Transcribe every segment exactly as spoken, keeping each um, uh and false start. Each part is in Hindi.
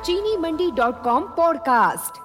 चीनी मंडी डॉट कॉम पॉडकास्ट।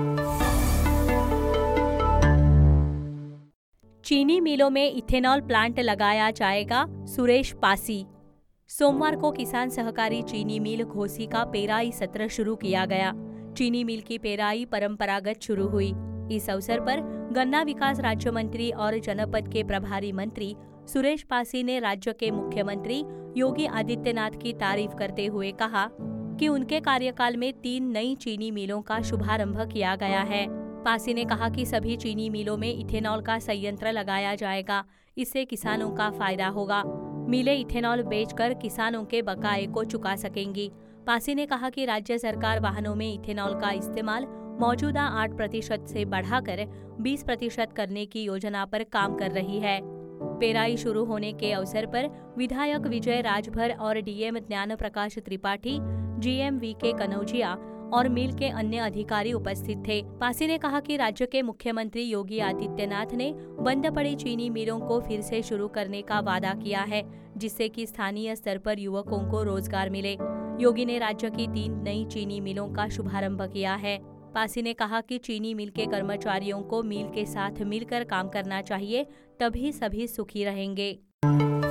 चीनी मिलों में इथेनॉल प्लांट लगाया जाएगा, सुरेश पासी। सोमवार को किसान सहकारी चीनी मिल घोसी का पेराई सत्र शुरू किया गया। चीनी मिल की पेराई परंपरागत शुरू हुई। इस अवसर पर गन्ना विकास राज्य मंत्री और जनपद के प्रभारी मंत्री सुरेश पासी ने राज्य के मुख्यमंत्री योगी आदित्यनाथ की तारीफ करते हुए कहा कि उनके कार्यकाल में तीन नई चीनी मिलों का शुभारंभ किया गया है। पासी ने कहा कि सभी चीनी मिलों में इथेनॉल का संयंत्र लगाया जाएगा, इससे किसानों का फायदा होगा। मिलें इथेनॉल बेचकर किसानों के बकाये को चुका सकेंगी। पासी ने कहा कि राज्य सरकार वाहनों में इथेनॉल का इस्तेमाल मौजूदा आठ प्रतिशत से बढ़ाकर बीस प्रतिशत करने की योजना पर काम कर रही है। पेराई शुरू होने के अवसर पर विधायक विजय राजभर और डीएम ज्ञान प्रकाश त्रिपाठी, जीएम वी के कनौजिया और मिल के अन्य अधिकारी उपस्थित थे। पासी ने कहा कि राज्य के मुख्यमंत्री योगी आदित्यनाथ ने बंद पड़ी चीनी मिलों को फिर से शुरू करने का वादा किया है, जिससे कि स्थानीय स्तर पर युवकों को रोजगार मिले। योगी ने राज्य की तीन नई चीनी मिलों का शुभारंभ किया है। पासी ने कहा कि चीनी मिल के कर्मचारियों को मिल के साथ मिलकर काम करना चाहिए, तभी सभी सुखी रहेंगे।